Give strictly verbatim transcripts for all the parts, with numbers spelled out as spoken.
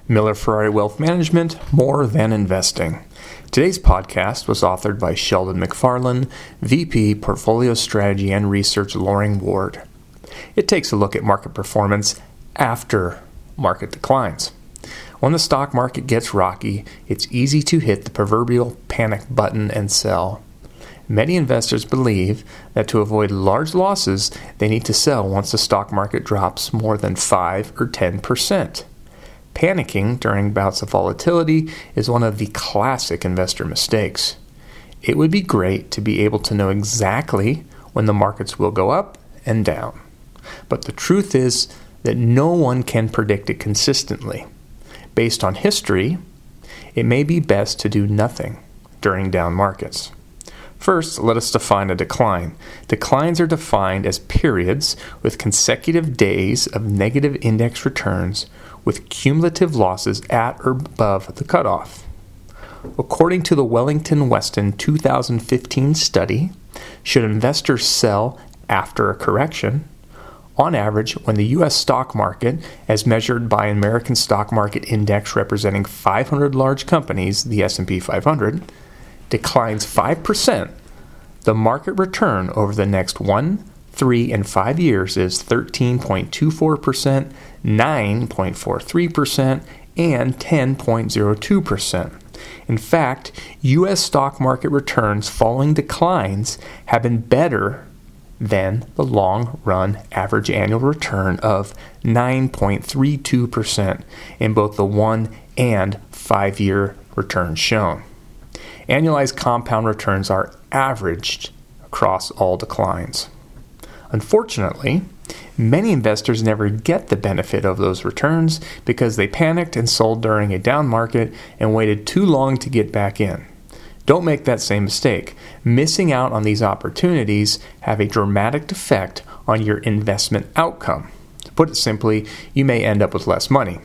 Miller Ferrari Wealth Management, More Than Investing. Today's podcast was authored by Sheldon McFarland, V P, Portfolio Strategy and Research, Loring Ward. It takes a look at market performance after market declines. When the stock market gets rocky, it's easy to hit the proverbial panic button and sell. Many investors believe that to avoid large losses, they need to sell once the stock market drops more than five or ten percent. Panicking during bouts of volatility is one of the classic investor mistakes. It would be great to be able to know exactly when the markets will go up and down. But the truth is that no one can predict it consistently. Based on history, it may be best to do nothing during down markets. First, let us define a decline. Declines are defined as periods with consecutive days of negative index returns with cumulative losses at or above the cutoff. According to the Wellington Weston two thousand fifteen study, should investors sell after a correction? On average, when the U S stock market, as measured by an American stock market index representing five hundred large companies, the S and P five hundred, declines five percent, the market return over the next one, three, and five years is thirteen point two four percent, nine point four three percent, and ten point zero two percent. In fact, U S stock market returns following declines have been better than the long-run average annual return of nine point three two percent in both the one and five-year returns shown. Annualized compound returns are averaged across all declines. Unfortunately, many investors never get the benefit of those returns because they panicked and sold during a down market and waited too long to get back in. Don't make that same mistake. Missing out on these opportunities have a dramatic effect on your investment outcome. To put it simply, you may end up with less money.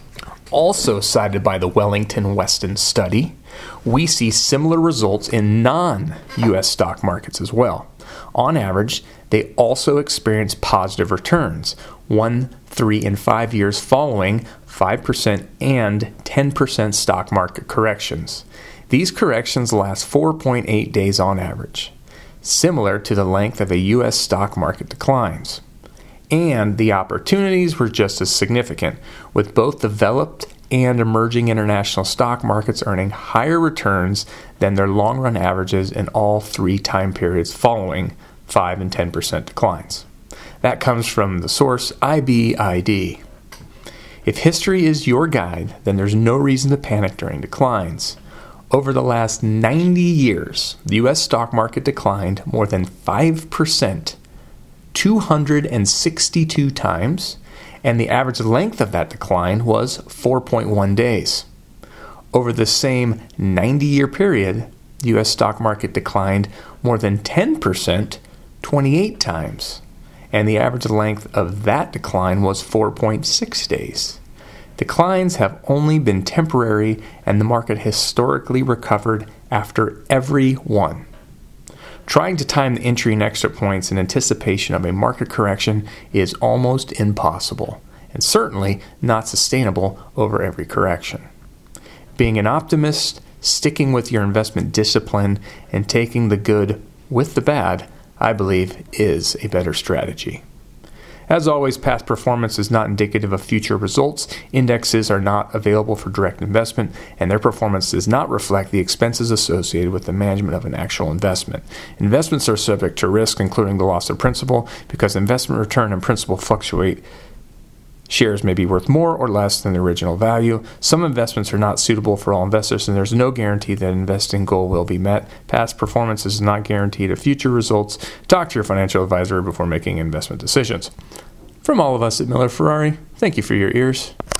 Also cited by the Wellington Weston study, we see similar results in non-U S stock markets as well. On average, they also experience positive returns, one, three, and five years following five percent and ten percent stock market corrections. These corrections last four point eight days on average, similar to the length of a U S stock market declines. And the opportunities were just as significant, with both developed and emerging international stock markets earning higher returns than their long-run averages in all three time periods following five and ten percent declines. That comes from the source I B I D. If history is your guide, then there's no reason to panic during declines. Over the last ninety years, the U S stock market declined more than five percent, two hundred sixty-two times, and the average length of that decline was four point one days. Over the same ninety-year period, the U S stock market declined more than ten percent, twenty-eight times, and the average length of that decline was four point six days. Declines have only been temporary, and the market historically recovered after every one. Trying to time the entry and exit points in anticipation of a market correction is almost impossible, and certainly not sustainable over every correction. Being an optimist, sticking with your investment discipline, and taking the good with the bad, I believe, is a better strategy. As always, past performance is not indicative of future results. Indexes are not available for direct investment, and their performance does not reflect the expenses associated with the management of an actual investment. Investments are subject to risk, including the loss of principal, because investment return and principal fluctuate. Shares may be worth more or less than the original value. Some investments are not suitable for all investors, and there's no guarantee that an investing goal will be met. Past performance is not guaranteed of future results. Talk to your financial advisor before making investment decisions. From all of us at Miller Ferrari, thank you for your ears.